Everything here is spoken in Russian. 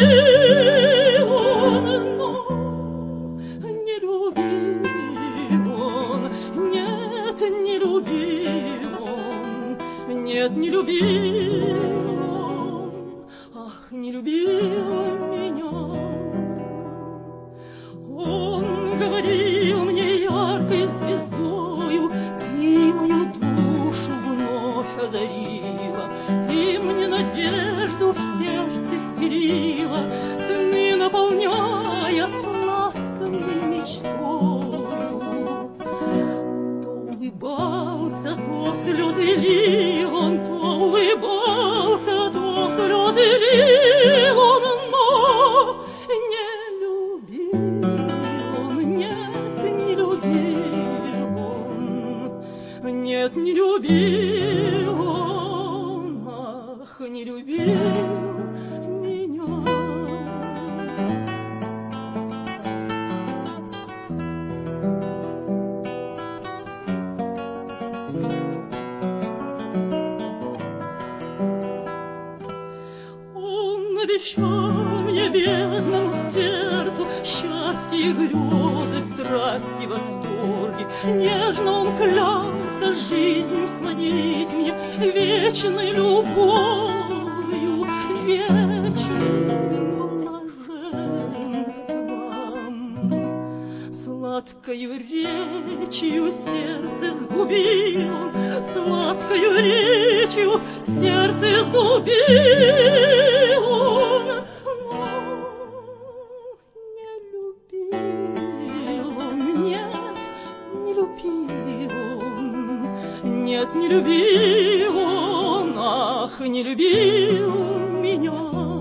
он, но не любил он, нет, не любил он, нет, не любил он, ах, не любил меня. Он говорил мне яркой звездою: ты мою душу вновь озарила, ты мне надежду в сердце вселила, сны наполняя ласковой мечтою. То улыбался, то слезы лил он, то улыбался, то слезы лил он, но не любил он, нет, не любил он, нет, не любил он, ах, не любил меня. Он обещал мне, бедному сердцу, счастье и грезы, страсти, восторги. Нежно он клялся жизнь склонить мне вечной любовью, вечным блаженством. Сладкою речью сердце сгубил он, сладкою речью сердце сгубил он, но не любил он, нет, не любил он, нет, не любил он, ах, не любил меня.